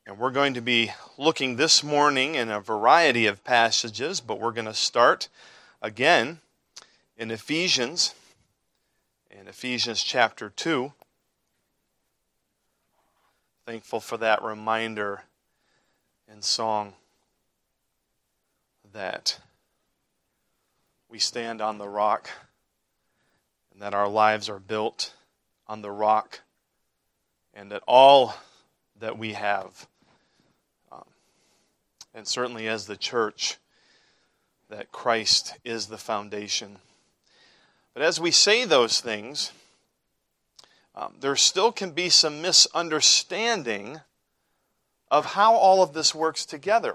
And we're going to be looking this morning in a variety of passages, but we're going to start again in Ephesians chapter 2. Thankful for that reminder in song that we stand on the rock and that our lives are built on the rock and that all that we have, and certainly as the church, that Christ is the foundation. But as we say those things, there still can be some misunderstanding of how all of this works together.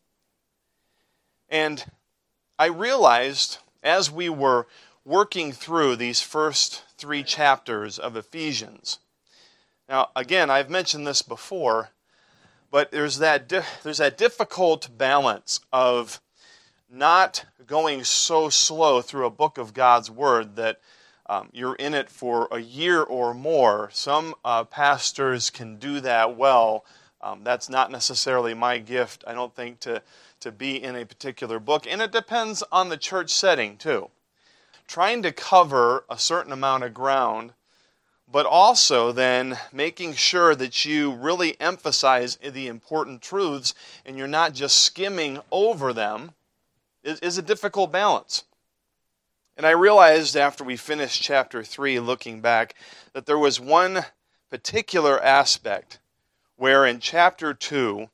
And I realized as we were working through these first 3 chapters of Ephesians. Now, again, I've mentioned this before, but there's that difficult balance of not going so slow through a book of God's Word that you're in it for a year or more. Some pastors can do that well. That's not necessarily my gift, I don't think, to be in a particular book. And it depends on the church setting, too. Trying to cover a certain amount of ground, but also then making sure that you really emphasize the important truths and you're not just skimming over them is a difficult balance. And I realized after we finished chapter 3, looking back, that there was one particular aspect where in chapter 2,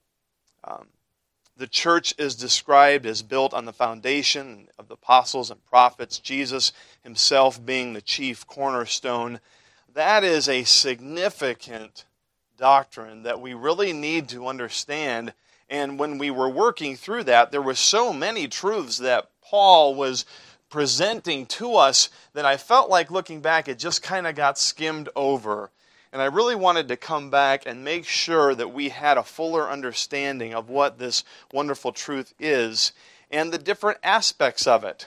the church is described as built on the foundation of the apostles and prophets, Jesus himself being the chief cornerstone. That is a significant doctrine that we really need to understand. And when we were working through that, there were so many truths that Paul was presenting to us that I felt like looking back, it just kind of got skimmed over. And I really wanted to come back and make sure that we had a fuller understanding of what this wonderful truth is and the different aspects of it.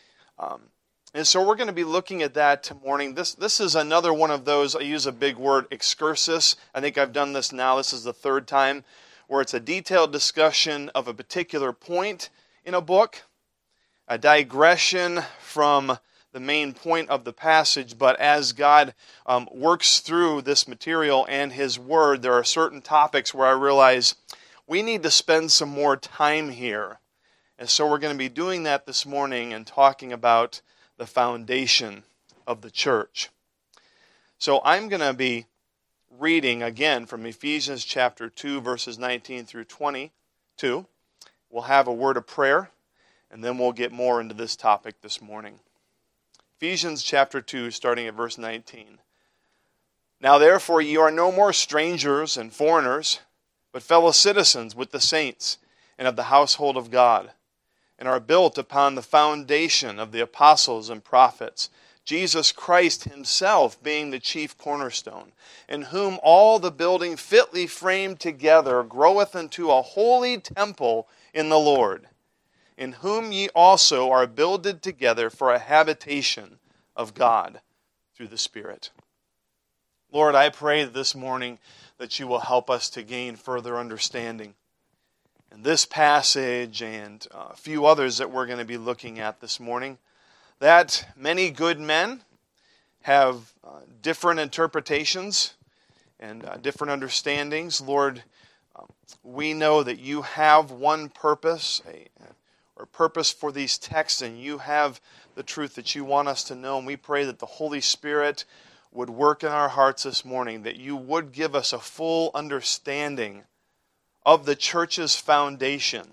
And so we're going to be looking at that tomorrow morning. This is another one of those, I use a big word, excursus. I think I've done this now. This is the 3rd time, where it's a detailed discussion of a particular point in a book, a digression from the main point of the passage, but as God works through this material and His Word, there are certain topics where I realize we need to spend some more time here. And so we're going to be doing that this morning and talking about the foundation of the church. So I'm going to be reading again from Ephesians chapter 2, verses 19 through 22. We'll have a word of prayer, and then we'll get more into this topic this morning. Ephesians chapter 2, starting at verse 19. Now therefore ye are no more strangers and foreigners, but fellow citizens with the saints and of the household of God, and are built upon the foundation of the apostles and prophets, Jesus Christ himself being the chief cornerstone, in whom all the building fitly framed together groweth into a holy temple in the Lord, in whom ye also are builded together for a habitation of God through the Spirit. Lord, I pray this morning that you will help us to gain further understanding in this passage and a few others that we're going to be looking at this morning, that many good men have different interpretations and different understandings. Lord, we know that you have one purpose, or purpose for these texts, and you have the truth that you want us to know, and we pray that the Holy Spirit would work in our hearts this morning, that you would give us a full understanding of the church's foundation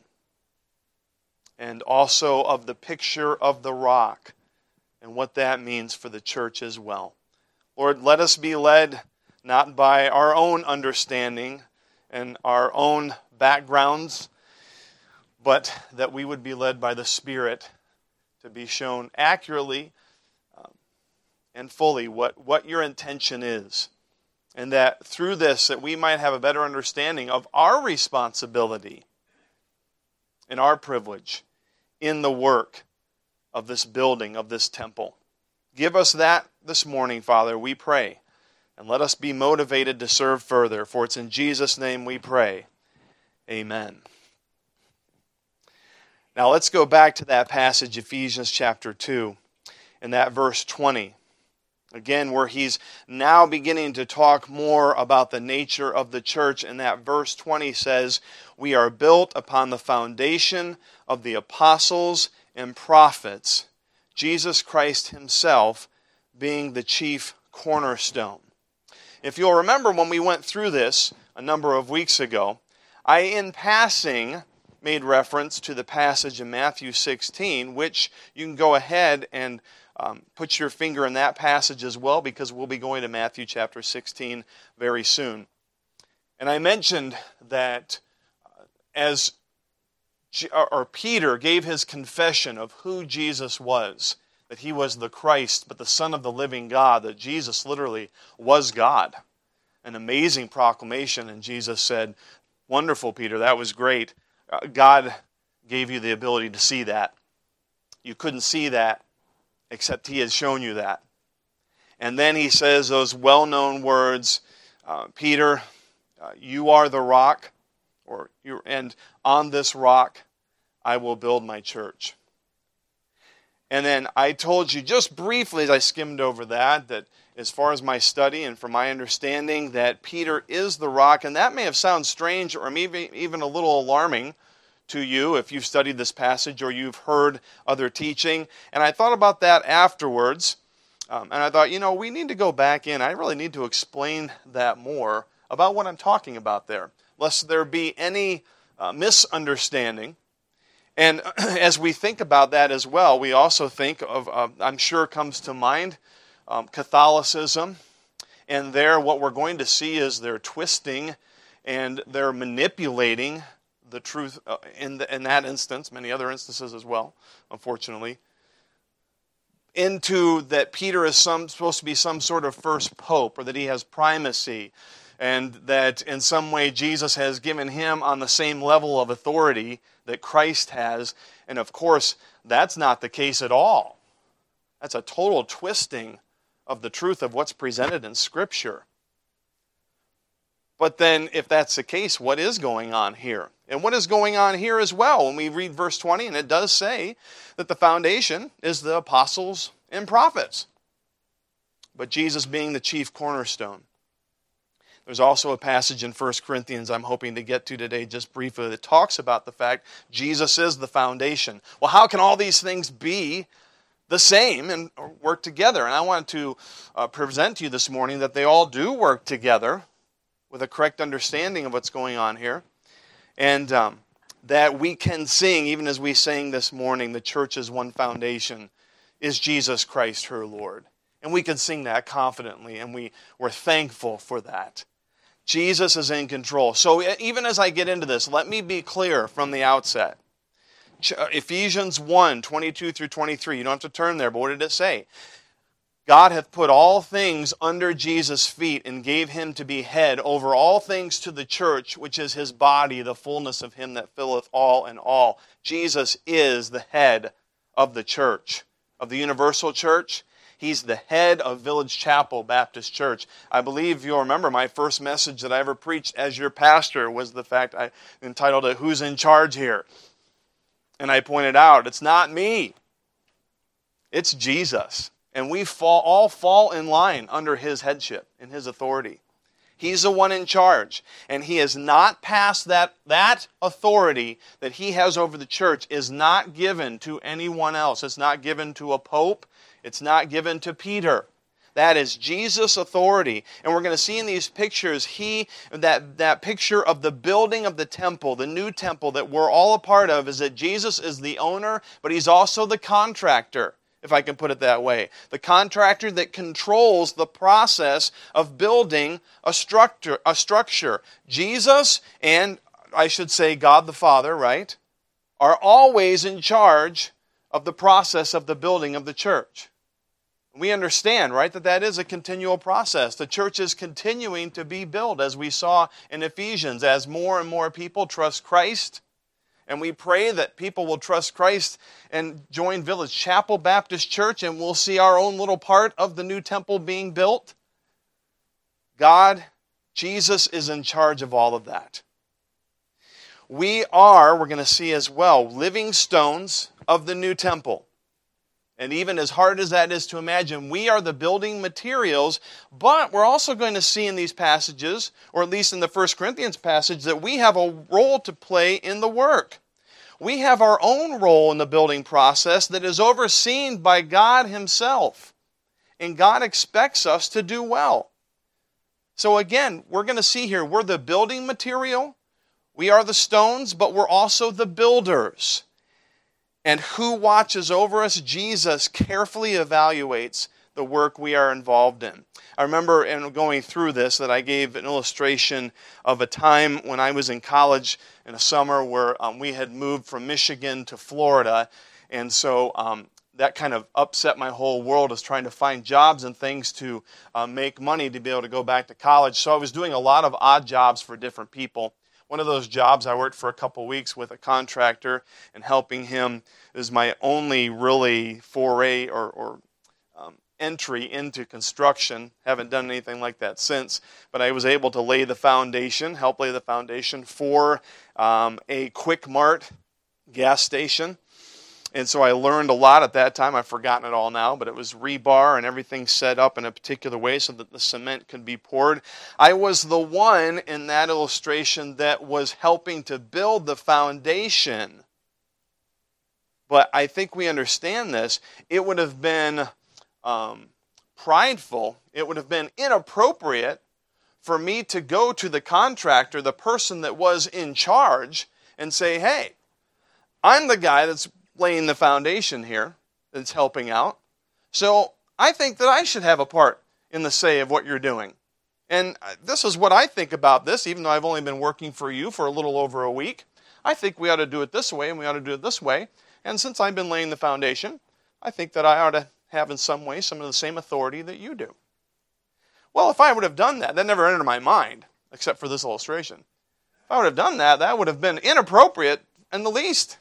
and also of the picture of the rock and what that means for the church as well. Lord, let us be led not by our own understanding and our own backgrounds, but that we would be led by the Spirit to be shown accurately and fully what your intention is. And that through this, that we might have a better understanding of our responsibility and our privilege in the work of this building, of this temple. Give us that this morning, Father, we pray. And let us be motivated to serve further. For it's in Jesus' name we pray. Amen. Now let's go back to that passage, Ephesians chapter 2, and that verse 20. Again, where he's now beginning to talk more about the nature of the church. And that verse 20 says, "We are built upon the foundation of the apostles and prophets, Jesus Christ himself being the chief cornerstone." If you'll remember when we went through this a number of weeks ago, I, in passing, made reference to the passage in Matthew 16, which you can go ahead and put your finger in that passage as well, because we'll be going to Matthew chapter 16 very soon. And I mentioned that as Peter gave his confession of who Jesus was, that he was the Christ, but the Son of the living God, that Jesus literally was God. An amazing proclamation, and Jesus said, "Wonderful, Peter, that was great. God gave you the ability to see that. You couldn't see that except he had shown you that." And then he says those well-known words, "Peter, you are the rock, and on this rock I will build my church." And then I told you just briefly as I skimmed over that as far as my study and from my understanding, that Peter is the rock. And that may have sounded strange or maybe even a little alarming to you if you've studied this passage or you've heard other teaching. And I thought about that afterwards. And I thought, we need to go back in. I really need to explain that more about what I'm talking about there, lest there be any misunderstanding. And as we think about that as well, we also think of, I'm sure comes to mind, Catholicism. And there, what we're going to see is they're twisting and they're manipulating the truth in that instance, many other instances as well, unfortunately, into that Peter is supposed to be some sort of first pope, or that he has primacy, and that in some way Jesus has given him on the same level of authority that Christ has. And of course, that's not the case at all. That's a total twisting of the truth of what's presented in Scripture. But then, if that's the case, what is going on here? And what is going on here as well? When we read verse 20, and it does say that the foundation is the apostles and prophets, but Jesus being the chief cornerstone. There's also a passage in 1 Corinthians I'm hoping to get to today just briefly that talks about the fact Jesus is the foundation. Well, how can all these things be the same and work together? And I want to present to you this morning that they all do work together with a correct understanding of what's going on here. And that we can sing, even as we sang this morning, the church's one foundation is Jesus Christ, her Lord. And we can sing that confidently, and we're thankful for that. Jesus is in control. So even as I get into this, let me be clear from the outset. Ephesians 1, 22 through 23. You don't have to turn there, but what did it say? God hath put all things under Jesus' feet and gave him to be head over all things to the church, which is his body, the fullness of him that filleth all in all. Jesus is the head of the church, of the universal church. He's the head of Village Chapel Baptist Church. I believe you'll remember my first message that I ever preached as your pastor was the fact I entitled it, "Who's in Charge Here?" And I pointed out, it's not me. It's Jesus. And we all fall in line under his headship and his authority. He's the one in charge. And he has not passed that authority that he has over the church is not given to anyone else. It's not given to a pope. It's not given to Peter. That is Jesus' authority. And we're going to see in these pictures, that picture of the building of the temple, the new temple that we're all a part of, is that Jesus is the owner, but he's also the contractor, if I can put it that way. The contractor that controls the process of building a structure. Jesus, and I should say God the Father, right, are always in charge of the process of the building of the church. We understand, right, that is a continual process. The church is continuing to be built, as we saw in Ephesians, as more and more people trust Christ. And we pray that people will trust Christ and join Village Chapel Baptist Church, and we'll see our own little part of the new temple being built. God, Jesus, is in charge of all of that. we're going to see as well, living stones of the new temple. And even as hard as that is to imagine, we are the building materials, but we're also going to see in these passages, or at least in the 1 Corinthians passage, that we have a role to play in the work. We have our own role in the building process that is overseen by God Himself. And God expects us to do well. So again, we're going to see here, we're the building material, we are the stones, but we're also the builders. And who watches over us? Jesus carefully evaluates the work we are involved in. I remember in going through this that I gave an illustration of a time when I was in college in a summer where we had moved from Michigan to Florida. And so that kind of upset my whole world, as trying to find jobs and things to make money to be able to go back to college. So I was doing a lot of odd jobs for different people. One of those jobs, I worked for a couple weeks with a contractor and helping him. It was my only really foray or entry into construction. Haven't done anything like that since, but I was able to help lay the foundation for a Quick Mart gas station. And so I learned a lot at that time. I've forgotten it all now, but it was rebar and everything set up in a particular way so that the cement could be poured. I was the one in that illustration that was helping to build the foundation. But I think we understand this. It would have been prideful. It would have been inappropriate for me to go to the contractor, the person that was in charge, and say, hey, I'm the guy that's laying the foundation here, that's helping out. So I think that I should have a part in the say of what you're doing. And this is what I think about this, even though I've only been working for you for a little over a week. I think we ought to do it this way, and we ought to do it this way. And since I've been laying the foundation, I think that I ought to have in some way some of the same authority that you do. Well, if I would have done that never entered my mind, except for this illustration. If I would have done that, that would have been inappropriate in the least.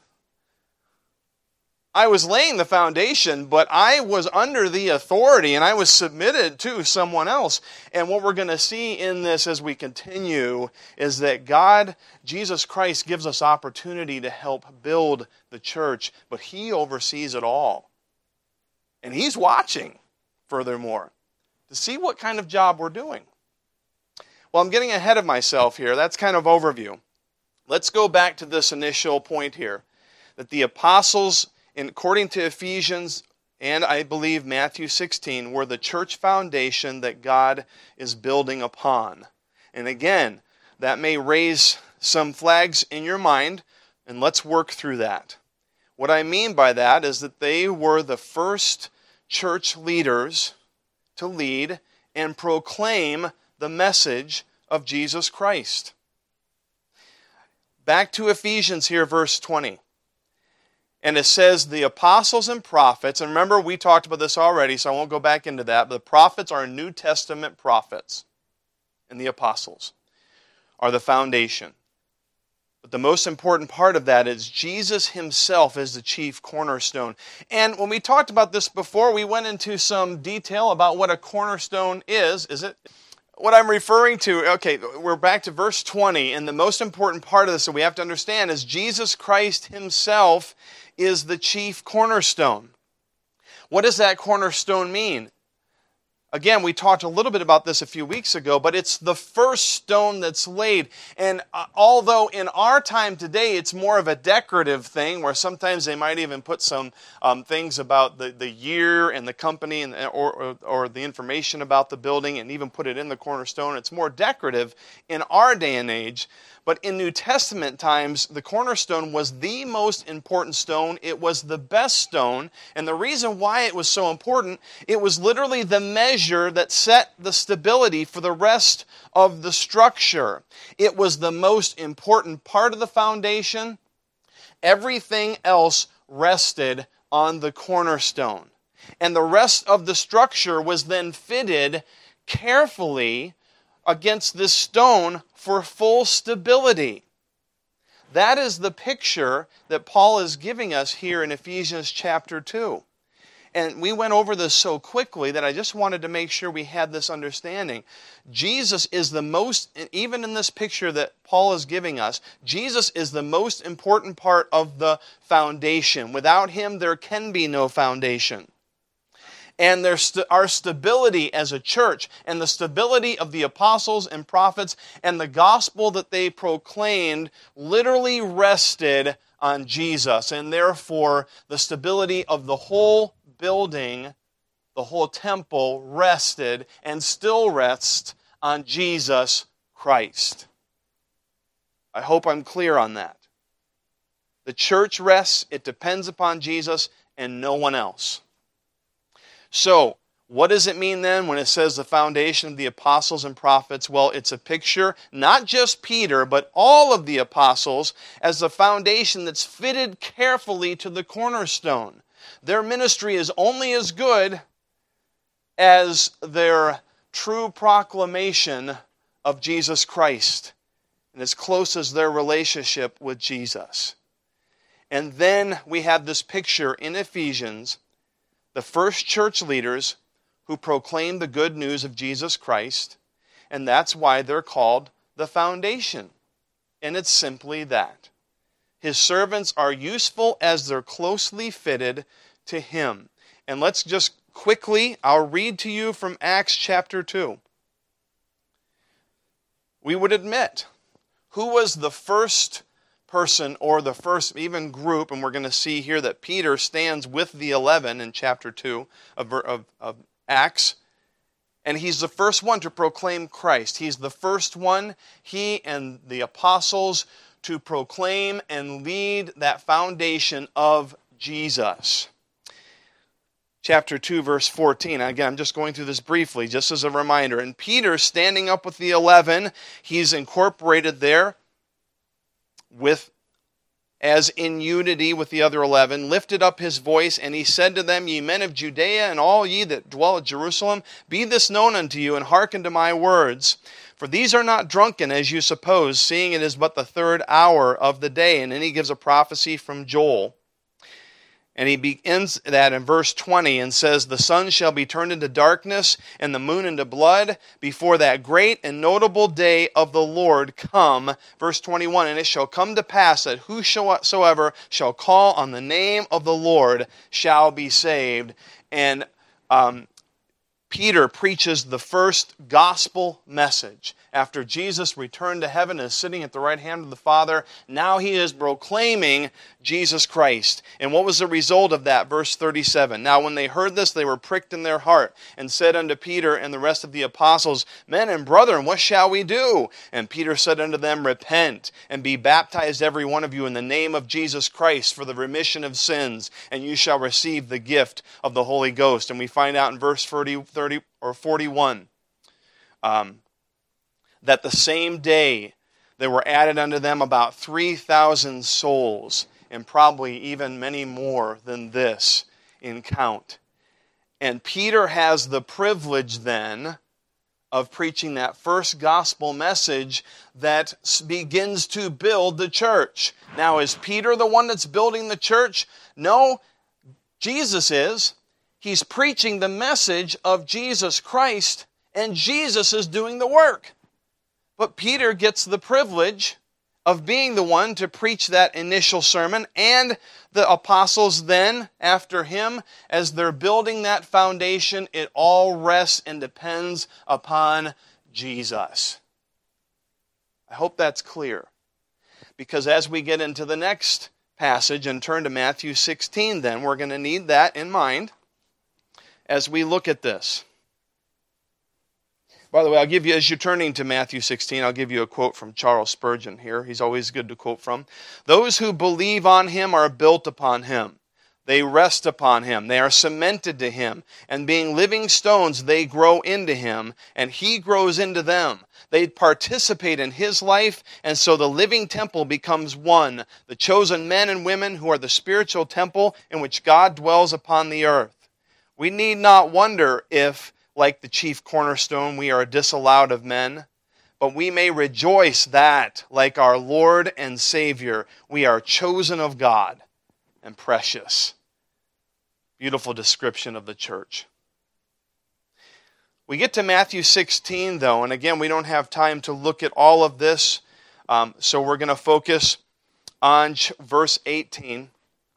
I was laying the foundation, but I was under the authority and I was submitted to someone else. And what we're going to see in this as we continue is that God, Jesus Christ, gives us opportunity to help build the church, but He oversees it all. And He's watching, furthermore, to see what kind of job we're doing. Well, I'm getting ahead of myself here. That's kind of overview. Let's go back to this initial point here, that the apostles, according to Ephesians and I believe Matthew 16, were the church foundation that God is building upon. And again, that may raise some flags in your mind, and let's work through that. What I mean by that is that they were the first church leaders to lead and proclaim the message of Jesus Christ. Back to Ephesians here, verse 20. And it says the apostles and prophets, and remember we talked about this already, so I won't go back into that, but the prophets are New Testament prophets, and the apostles are the foundation. But the most important part of that is Jesus Himself is the chief cornerstone. And when we talked about this before, we went into some detail about what a cornerstone is. Is it? What I'm referring to, okay, we're back to verse 20, and the most important part of this that we have to understand is Jesus Christ Himself is the chief cornerstone. What does that cornerstone mean? Again, we talked a little bit about this a few weeks ago, but it's the first stone that's laid. And although in our time today it's more of a decorative thing, where sometimes they might even put some things about the year and the company and or the information about the building and even put it in the cornerstone, it's more decorative in our day and age. But in New Testament times, the cornerstone was the most important stone. It was the best stone. And the reason why it was so important, it was literally the measure that set the stability for the rest of the structure. It was the most important part of the foundation. Everything else rested on the cornerstone. And the rest of the structure was then fitted carefully against this stone for full stability. That is the picture that Paul is giving us here in Ephesians chapter 2. And we went over this so quickly that I just wanted to make sure we had this understanding. Jesus is the most, even in this picture that Paul is giving us, Jesus is the most important part of the foundation. Without him, there can be no foundation. And our stability as a church, and the stability of the apostles and prophets, and the gospel that they proclaimed literally rested on Jesus. And therefore, the stability of the whole building, the whole temple, rested and still rests on Jesus Christ. I hope I'm clear on that. The church rests, it depends upon Jesus and no one else. So, what does it mean then when it says the foundation of the apostles and prophets? Well, it's a picture, not just Peter, but all of the apostles as the foundation that's fitted carefully to the cornerstone. Their ministry is only as good as their true proclamation of Jesus Christ, and as close as their relationship with Jesus. And then we have this picture in Ephesians, the first church leaders who proclaim the good news of Jesus Christ, and that's why they're called the foundation. And it's simply that. His servants are useful as they're closely fitted to him. And let's just quickly, I'll read to you from Acts chapter 2. We would admit, who was the first person or the first even group, and we're going to see here that Peter stands with the 11 in chapter 2 of Acts, and he's the first one to proclaim Christ. He's the first one, he and the apostles, to proclaim and lead that foundation of Jesus. Chapter 2, verse 14. Again, I'm just going through this briefly, just as a reminder. And Peter, standing up with the 11, he's incorporated there as in unity with the other 11, lifted up his voice, and he said to them, Ye men of Judea, and all ye that dwell at Jerusalem, be this known unto you, and hearken to my words. For these are not drunken, as you suppose, seeing it is but the 3rd hour of the day. And then he gives a prophecy from Joel. And he begins that in verse 20 and says, The sun shall be turned into darkness and the moon into blood before that great and notable day of the Lord come. Verse 21, And it shall come to pass that whosoever shall call on the name of the Lord shall be saved. And Peter preaches the first gospel message. After Jesus returned to heaven and is sitting at the right hand of the Father, now he is proclaiming Jesus Christ. And what was the result of that? Verse 37. Now when they heard this, they were pricked in their heart, and said unto Peter and the rest of the apostles, Men and brethren, what shall we do? And Peter said unto them, Repent, and be baptized every one of you in the name of Jesus Christ for the remission of sins, and you shall receive the gift of the Holy Ghost. And we find out in verse 41, that the same day there were added unto them about 3,000 souls, and probably even many more than this in count. And Peter has the privilege then of preaching that first gospel message that begins to build the church. Now, is Peter the one that's building the church? No, Jesus is. He's preaching the message of Jesus Christ, and Jesus is doing the work. But Peter gets the privilege of being the one to preach that initial sermon, and the apostles then, after him, as they're building that foundation, it all rests and depends upon Jesus. I hope that's clear. Because as we get into the next passage and turn to Matthew 16, then we're going to need that in mind as we look at this. By the way, I'll give you, as you're turning to Matthew 16, I'll give you a quote from Charles Spurgeon here. He's always good to quote from. Those who believe on him are built upon him. They rest upon him. They are cemented to him. And being living stones, they grow into him, and he grows into them. They participate in his life, and so the living temple becomes one, the chosen men and women who are the spiritual temple in which God dwells upon the earth. We need not wonder if, like the chief cornerstone, we are disallowed of men, but we may rejoice that, like our Lord and Savior, we are chosen of God and precious. Beautiful description of the church. We get to Matthew 16, though, and again, we don't have time to look at all of this, so we're going to focus on verse 18.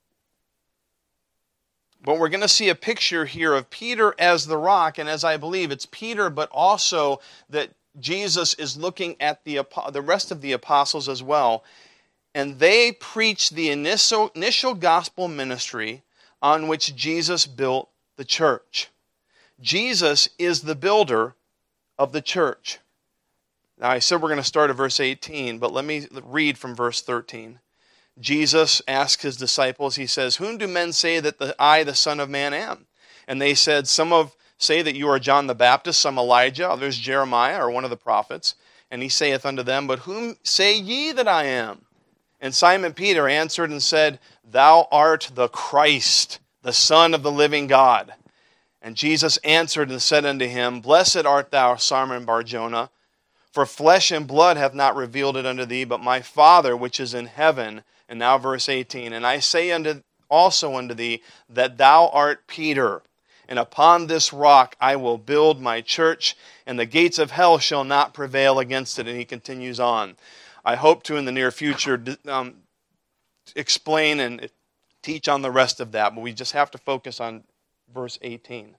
But we're going to see a picture here of Peter as the rock, and as I believe it's Peter, but also that Jesus is looking at the rest of the apostles as well, and they preach the initial gospel ministry on which Jesus built the church. Jesus is the builder of the church. Now, I said we're going to start at verse 18, but let me read from verse 13. Jesus asked his disciples, he says, "Whom do men say that I, the Son of Man, am?" And they said, "Some say that you are John the Baptist, some Elijah, others Jeremiah, or one of the prophets." And he saith unto them, "But whom say ye that I am?" And Simon Peter answered and said, "Thou art the Christ, the Son of the living God." And Jesus answered and said unto him, "Blessed art thou, Simon Bar-Jonah, for flesh and blood hath not revealed it unto thee, but my Father which is in heaven." And now verse 18, "And I say also unto thee, that thou art Peter, and upon this rock I will build my church, and the gates of hell shall not prevail against it." And he continues on. I hope to, in the near future, explain and teach on the rest of that, but we just have to focus on verse 18.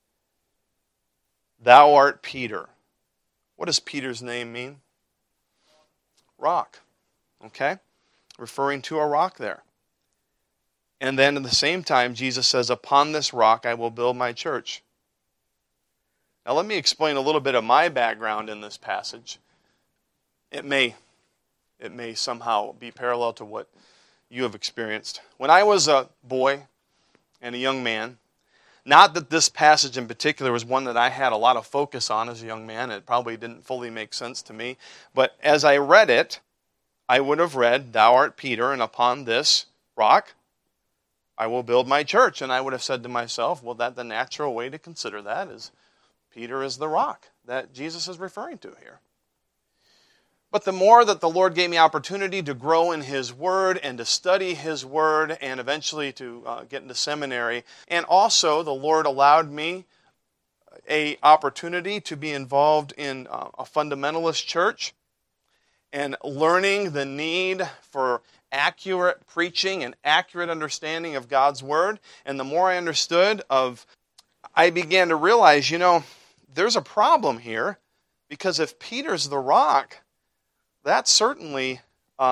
Thou art Peter. What does Peter's name mean? Rock. Okay? Referring to a rock there. And then at the same time, Jesus says, "Upon this rock I will build my church." Now let me explain a little bit of my background in this passage. It may somehow be parallel to what you have experienced. When I was a boy and a young man, not that this passage in particular was one that I had a lot of focus on as a young man. It probably didn't fully make sense to me. But as I read it, I would have read, "Thou art Peter, and upon this rock I will build my church." And I would have said to myself, well, the natural way to consider that is Peter is the rock that Jesus is referring to here. But the more that the Lord gave me opportunity to grow in His Word and to study His Word and eventually to get into seminary, and also the Lord allowed me an opportunity to be involved in a fundamentalist church and learning the need for accurate preaching and accurate understanding of God's Word. And the more I understood I began to realize, there's a problem here, because if Peter's the rock, that certainly,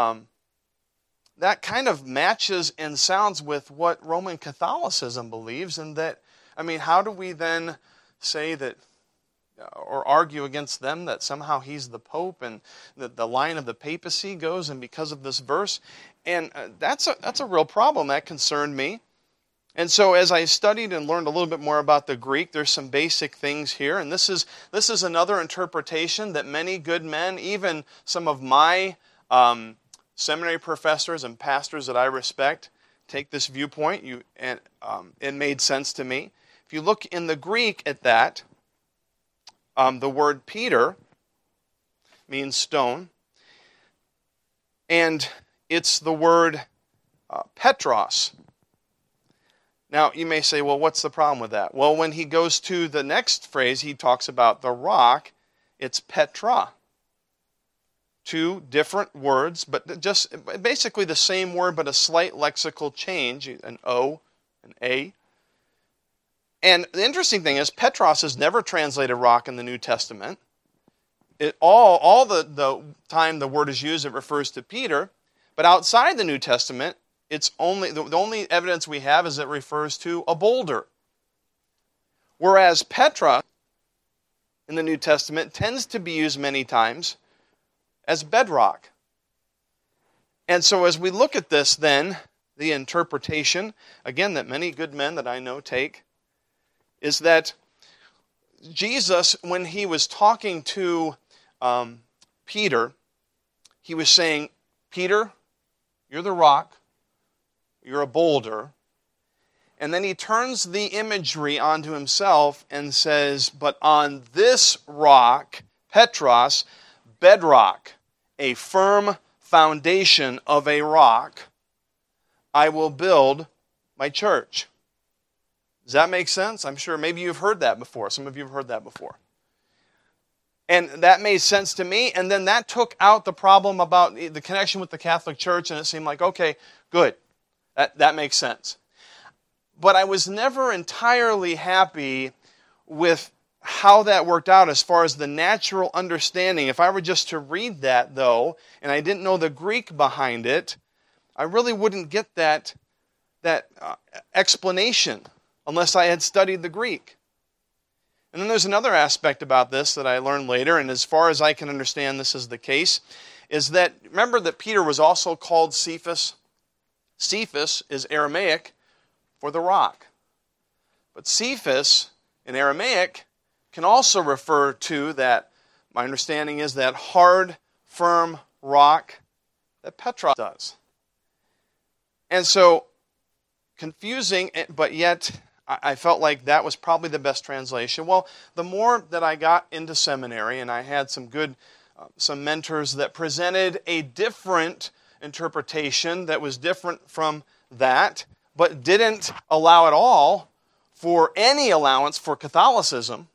that kind of matches and sounds with what Roman Catholicism believes. And that, how do we then say that, or argue against them that somehow he's the Pope and that the line of the papacy goes and because of this verse? And that's a real problem. That concerned me. And so as I studied and learned a little bit more about the Greek, there's some basic things here. And this is another interpretation that many good men, even some of my seminary professors and pastors that I respect, take this viewpoint. It made sense to me. If you look in the Greek at that, the word Peter means stone. And it's the word Petros. Now, you may say, well, what's the problem with that? Well, when he goes to the next phrase, he talks about the rock. It's Petra. Two different words, but just basically the same word, but a slight lexical change, an O, an A. And the interesting thing is, Petros is never translated rock in the New Testament. All the time the word is used, it refers to Peter. But outside the New Testament, the only evidence we have is it refers to a boulder. Whereas Petra in the New Testament tends to be used many times as bedrock. And so as we look at this then, the interpretation, again, that many good men that I know take, is that Jesus, when he was talking to Peter, he was saying, "Peter, you're the rock. You're a boulder." And then he turns the imagery onto himself and says, "But on this rock, Petros, bedrock, a firm foundation of a rock, I will build my church." Does that make sense? I'm sure maybe you've heard that before. Some of you have heard that before. And that made sense to me, and then that took out the problem about the connection with the Catholic Church, and it seemed like, okay, good. That makes sense. But I was never entirely happy with how that worked out as far as the natural understanding. If I were just to read that, though, and I didn't know the Greek behind it, I really wouldn't get that explanation unless I had studied the Greek. And then there's another aspect about this that I learned later, and as far as I can understand this is the case, is that, remember that Peter was also called Cephas? Cephas is Aramaic for the rock. But Cephas in Aramaic can also refer to that, my understanding is, that hard, firm rock that Petra does. And so, confusing, but yet I felt like that was probably the best translation. Well, the more that I got into seminary, and I had some mentors that presented a different interpretation that was different from that, but didn't allow at all for any allowance for Catholicism.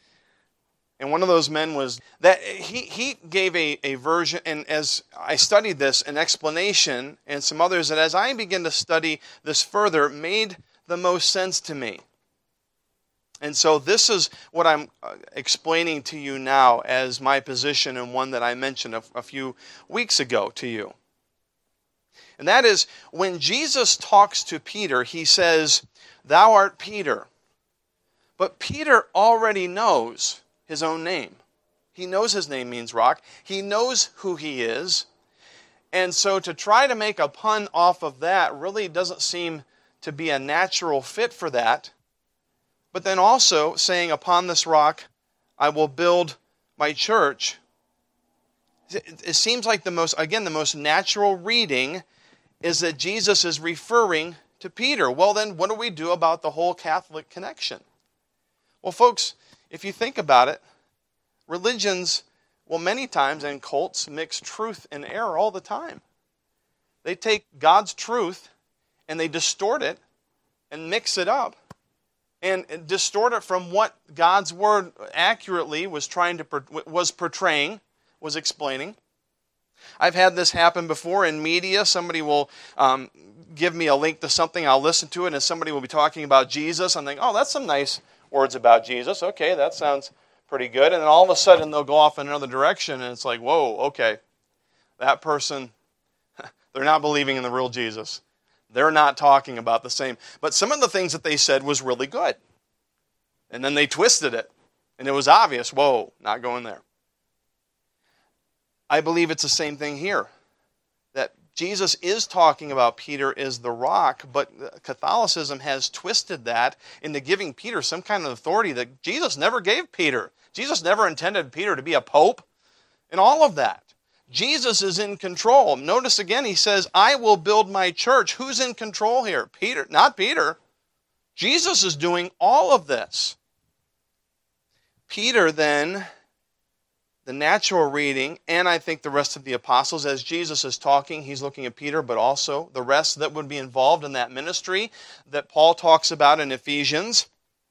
And one of those men was that he gave a version, and as I studied this, an explanation, and some others that as I began to study this further made the most sense to me. And so this is what I'm explaining to you now as my position, and one that I mentioned a few weeks ago to you. And that is, when Jesus talks to Peter, he says, "Thou art Peter." But Peter already knows his own name. He knows his name means rock. He knows who he is. And so to try to make a pun off of that really doesn't seem to be a natural fit for that. But then also saying, "Upon this rock I will build my church." It seems like the most natural reading is that Jesus is referring to Peter. Well, then what do we do about the whole Catholic connection? Well, folks, if you think about it, religions, many times, and cults mix truth and error all the time. They take God's truth and they distort it and mix it up and distort it from what God's Word accurately was portraying, was explaining. I've had this happen before in media. Somebody will give me a link to something, I'll listen to it, and somebody will be talking about Jesus. I'm thinking, oh, that's some nice words about Jesus. Okay, that sounds pretty good. And then all of a sudden they'll go off in another direction, and it's like, whoa, okay. That person, they're not believing in the real Jesus. They're not talking about the same. But some of the things that they said was really good. And then they twisted it. And it was obvious, whoa, not going there. I believe it's the same thing here. That Jesus is talking about Peter as the rock, but Catholicism has twisted that into giving Peter some kind of authority that Jesus never gave Peter. Jesus never intended Peter to be a pope and all of that. Jesus is in control. Notice again, he says, "I will build my church." Who's in control here? Peter, not Peter. Jesus is doing all of this. Peter then, the natural reading, and I think the rest of the apostles, as Jesus is talking, he's looking at Peter, but also the rest that would be involved in that ministry that Paul talks about in Ephesians,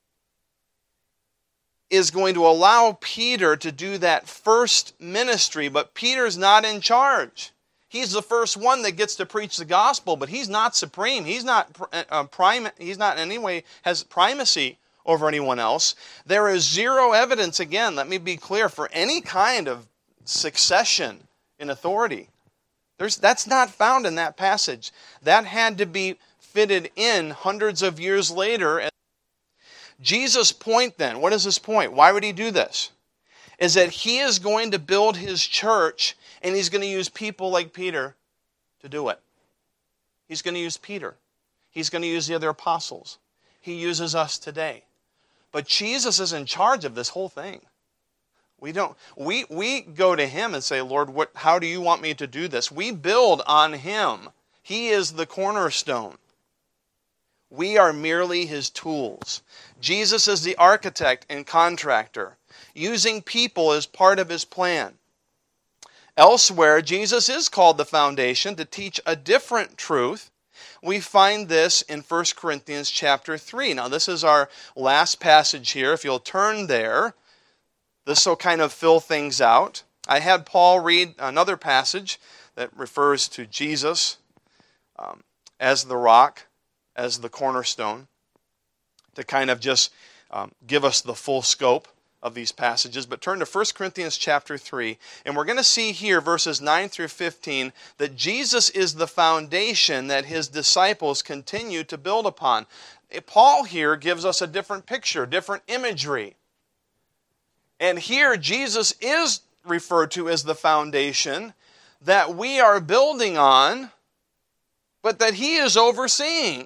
is going to allow Peter to do that first ministry, but Peter's not in charge. He's the first one that gets to preach the gospel, but he's not supreme. He's not He's not in any way has primacy over anyone else. There is zero evidence, again, let me be clear, for any kind of succession in authority. That's not found in that passage. That had to be fitted in hundreds of years later. Jesus' point then, what is his point? Why would he do this? Is that he is going to build his church, and he's going to use people like Peter to do it. He's going to use Peter. He's going to use the other apostles. He uses us today. But Jesus is in charge of this whole thing. We go to him and say, "Lord, how do you want me to do this?" We build on him. He is the cornerstone. We are merely his tools. Jesus is the architect and contractor, using people as part of his plan. Elsewhere, Jesus is called the foundation to teach a different truth, We find this in 1 Corinthians chapter 3. Now, this is our last passage here. If you'll turn there, this will kind of fill things out. I had Paul read another passage that refers to Jesus as the rock, as the cornerstone, to kind of just give us the full scope of these passages. But turn to 1 Corinthians chapter 3, and we're going to see here, verses 9 through 15, that Jesus is the foundation that his disciples continue to build upon. Paul here gives us a different picture, different imagery. And here Jesus is referred to as the foundation that we are building on, but that he is overseeing.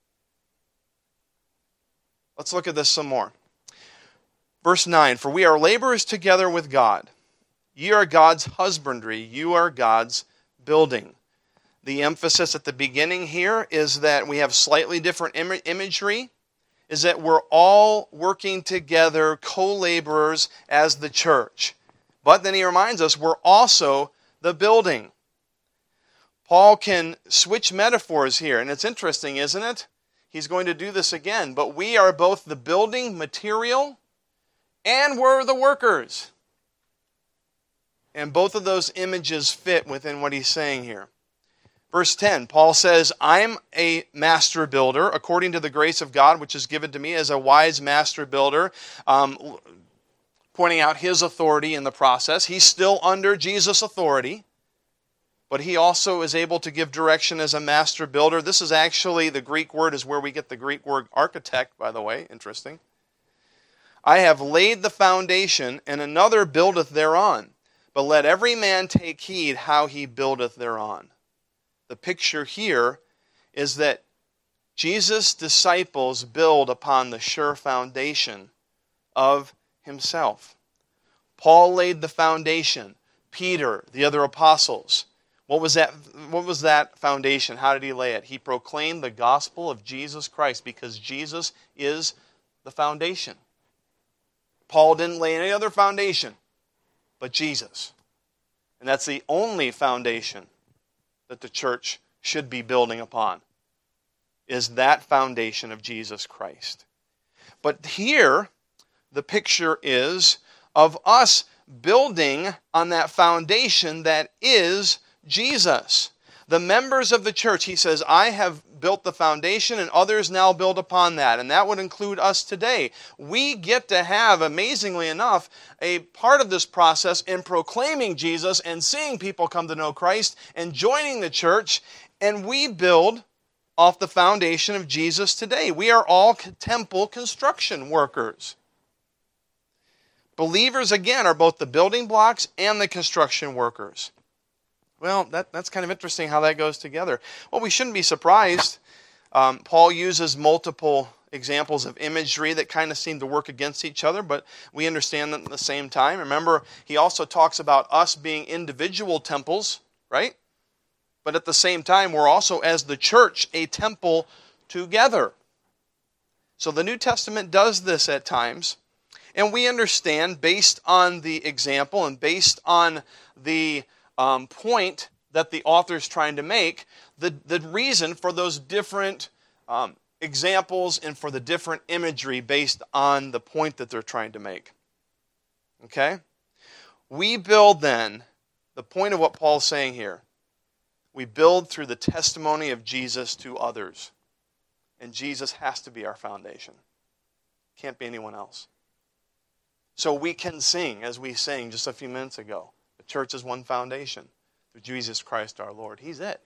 Let's look at this some more. Verse 9, for we are laborers together with God. Ye are God's husbandry, you are God's building. The emphasis at the beginning here is that we have slightly different imagery, is that we're all working together, co-laborers as the church. But then he reminds us we're also the building. Paul can switch metaphors here, and it's interesting, isn't it? He's going to do this again, but we are both the building material and we're the workers. And both of those images fit within what he's saying here. Verse 10, Paul says, I'm a master builder, according to the grace of God, which is given to me as a wise master builder, pointing out his authority in the process. He's still under Jesus' authority, but he also is able to give direction as a master builder. This is actually, the Greek word is where we get the Greek word architect, by the way. Interesting. I have laid the foundation, and another buildeth thereon. But let every man take heed how he buildeth thereon. The picture here is that Jesus' disciples build upon the sure foundation of himself. Paul laid the foundation. Peter, the other apostles. What was that foundation? How did he lay it? He proclaimed the gospel of Jesus Christ because Jesus is the foundation. Paul didn't lay any other foundation but Jesus. And that's the only foundation that the church should be building upon, is that foundation of Jesus Christ. But here, the picture is of us building on that foundation that is Jesus. The members of the church, he says, I have built the foundation and others now build upon that. And that would include us today. We get to have, amazingly enough, a part of this process in proclaiming Jesus and seeing people come to know Christ and joining the church. And we build off the foundation of Jesus today. We are all temple construction workers. Believers, again, are both the building blocks and the construction workers. Well, that's kind of interesting how that goes together. Well, we shouldn't be surprised. Paul uses multiple examples of imagery that kind of seem to work against each other, but we understand that at the same time. Remember, he also talks about us being individual temples, right? But at the same time, we're also, as the church, a temple together. So the New Testament does this at times, and we understand, based on the example and based on the point that the author is trying to make, the reason for those different examples and for the different imagery based on the point that they're trying to make. Okay? We build then, the point of what Paul's saying here, we build through the testimony of Jesus to others. And Jesus has to be our foundation. Can't be anyone else. So we can sing, as we sang just a few minutes ago. The church is one foundation through Jesus Christ our Lord. He's it.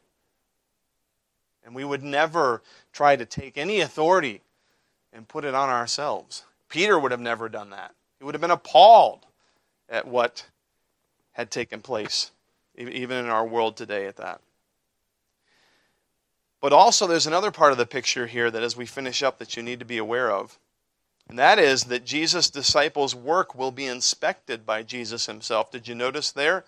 And we would never try to take any authority and put it on ourselves. Peter would have never done that. He would have been appalled at what had taken place, even in our world today at that. But also there's another part of the picture here that as we finish up that you need to be aware of. And that is that Jesus' disciples' work will be inspected by Jesus himself. Did you notice there?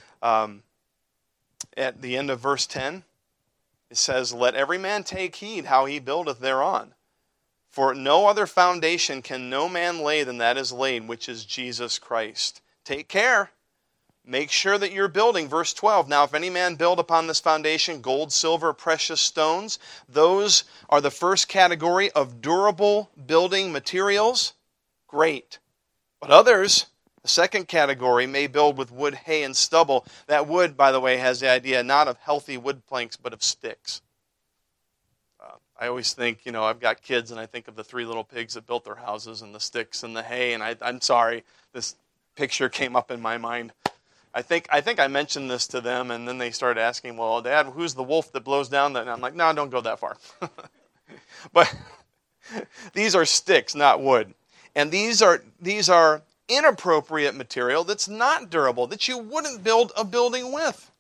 At the end of verse 10, it says, let every man take heed how he buildeth thereon. For no other foundation can no man lay than that is laid, which is Jesus Christ. Take care. Make sure that you're building. Verse 12, now if any man build upon this foundation gold, silver, precious stones, those are the first category of durable building materials. Great. But others, the second category, may build with wood, hay, and stubble. That wood, by the way, has the idea not of healthy wood planks, but of sticks. I always think, I've got kids, and I think of the 3 little pigs that built their houses, and the sticks and the hay, and I'm sorry, this picture came up in my mind. I think I mentioned this to them, and then they started asking, well, Dad, who's the wolf that blows down that? And I'm like, no, don't go that far. But these are sticks, not wood. And these are inappropriate material that's not durable, that you wouldn't build a building with.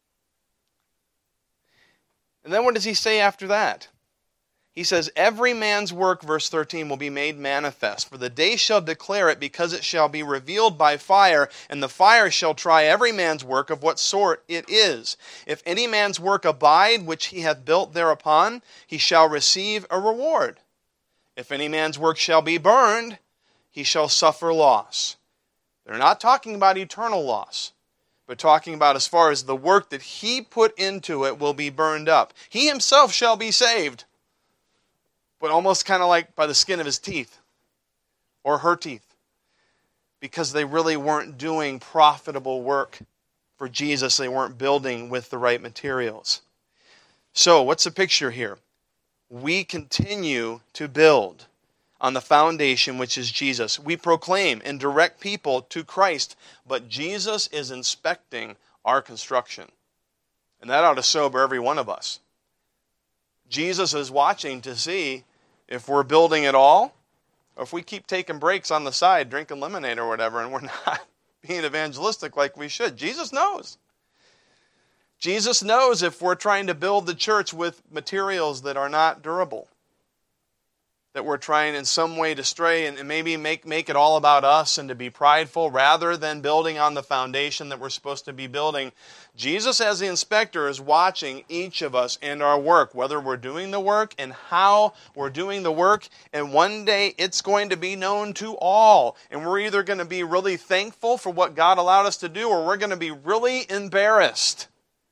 And then what does he say after that? He says, every man's work, verse 13, will be made manifest. For the day shall declare it, because it shall be revealed by fire, and the fire shall try every man's work of what sort it is. If any man's work abide, which he hath built thereupon, he shall receive a reward. If any man's work shall be burned, he shall suffer loss. They're not talking about eternal loss, but talking about as far as the work that he put into it will be burned up. He himself shall be saved, but almost kind of like by the skin of his teeth or her teeth, because they really weren't doing profitable work for Jesus. They weren't building with the right materials. So what's the picture here? We continue to build on the foundation, which is Jesus. We proclaim and direct people to Christ, but Jesus is inspecting our construction. And that ought to sober every one of us. Jesus is watching to see if we're building at all, or if we keep taking breaks on the side, drinking lemonade or whatever, and we're not being evangelistic like we should. Jesus knows. Jesus knows if we're trying to build the church with materials that are not durable, that we're trying in some way to stray and maybe make it all about us and to be prideful rather than building on the foundation that we're supposed to be building. Jesus, as the inspector, is watching each of us and our work, whether we're doing the work and how we're doing the work, and one day it's going to be known to all. And we're either going to be really thankful for what God allowed us to do, or we're going to be really embarrassed,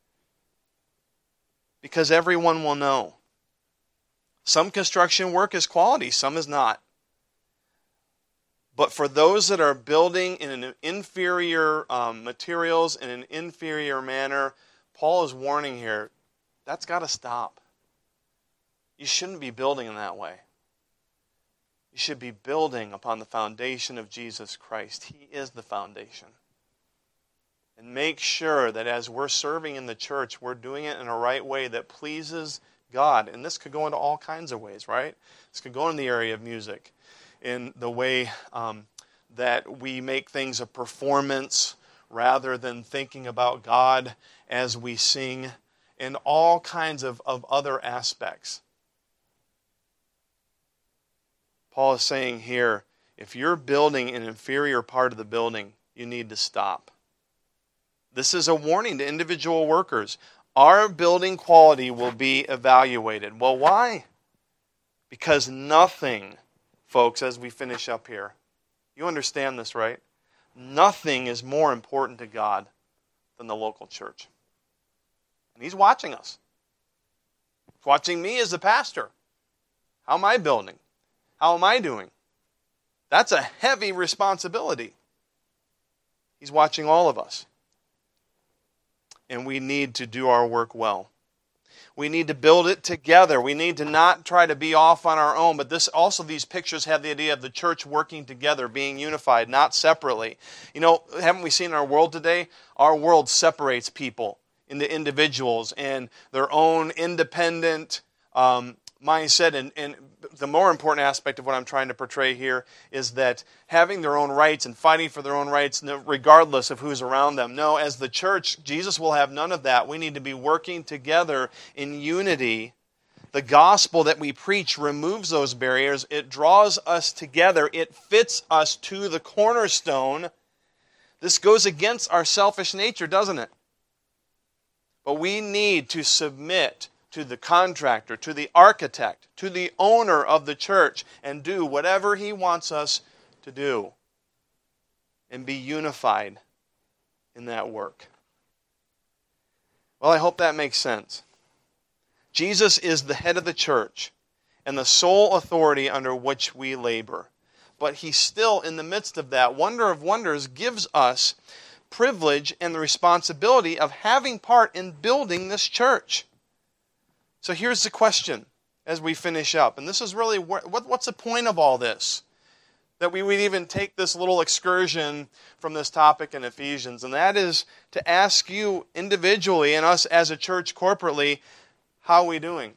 because everyone will know. Some construction work is quality, some is not. But for those that are building in an inferior materials, in an inferior manner, Paul is warning here, that's got to stop. You shouldn't be building in that way. You should be building upon the foundation of Jesus Christ. He is the foundation. And make sure that as we're serving in the church, we're doing it in a right way that pleases God. And this could go into all kinds of ways, right? This could go in the area of music, in the way that we make things a performance rather than thinking about God as we sing, and all kinds of other aspects. Paul is saying here, if you're building an inferior part of the building, you need to stop. This is a warning to individual workers. Our building quality will be evaluated. Well, why? Because nothing, folks, as we finish up here, you understand this, right? Nothing is more important to God than the local church. And He's watching us. He's watching me as the pastor. How am I building? How am I doing? That's a heavy responsibility. He's watching all of us. And we need to do our work well. We need to build it together. We need to not try to be off on our own. But these pictures have the idea of the church working together, being unified, not separately. You know, haven't we seen in our world today? Our world separates people into individuals and their own independent mindset. And the more important aspect of what I'm trying to portray here is that having their own rights and fighting for their own rights regardless of who's around them. No, as the church, Jesus will have none of that. We need to be working together in unity. The gospel that we preach removes those barriers. It draws us together. It fits us to the cornerstone. This goes against our selfish nature, doesn't it? But we need to submit to the contractor, to the architect, to the owner of the church, and do whatever he wants us to do. And be unified in that work. Well, I hope that makes sense. Jesus is the head of the church and the sole authority under which we labor. But he still, in the midst of that wonder of wonders, gives us privilege and the responsibility of having part in building this church. So here's the question as we finish up. And this is really, what's the point of all this? That we would even take this little excursion from this topic in Ephesians. And that is to ask you individually and us as a church corporately, how are we doing?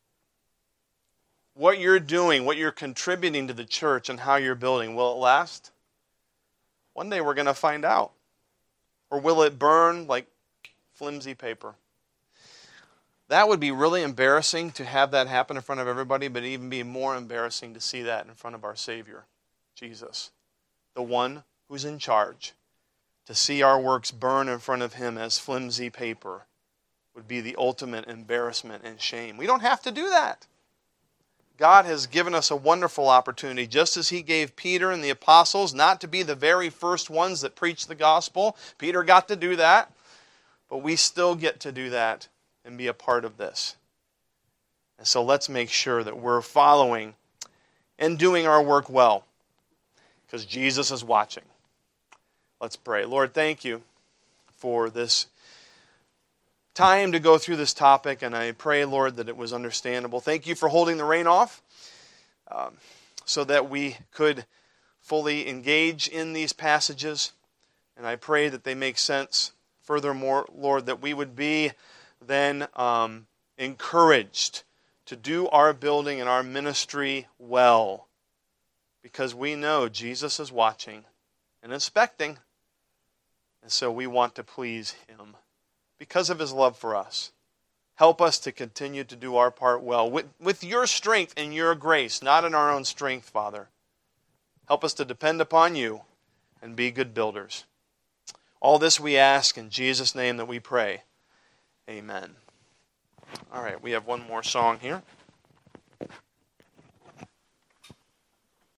What you're doing, what you're contributing to the church and how you're building, will it last? One day we're going to find out. Or will it burn like flimsy paper? That would be really embarrassing to have that happen in front of everybody, but even be more embarrassing to see that in front of our Savior, Jesus, the one who's in charge. To see our works burn in front of him as flimsy paper would be the ultimate embarrassment and shame. We don't have to do that. God has given us a wonderful opportunity, just as he gave Peter and the apostles not to be the very first ones that preached the gospel. Peter got to do that, but we still get to do that and be a part of this. And so let's make sure that we're following and doing our work well, because Jesus is watching. Let's pray. Lord, thank you for this time to go through this topic, and I pray, Lord, that it was understandable. Thank you for holding the rain off so that we could fully engage in these passages, and I pray that they make sense. Furthermore, Lord, that we would be then encouraged to do our building and our ministry well, because we know Jesus is watching and inspecting, and so we want to please him because of his love for us. Help us to continue to do our part well with your strength and your grace, not in our own strength, Father. Help us to depend upon you and be good builders. All this we ask in Jesus' name that we pray. Amen. All right, we have one more song here.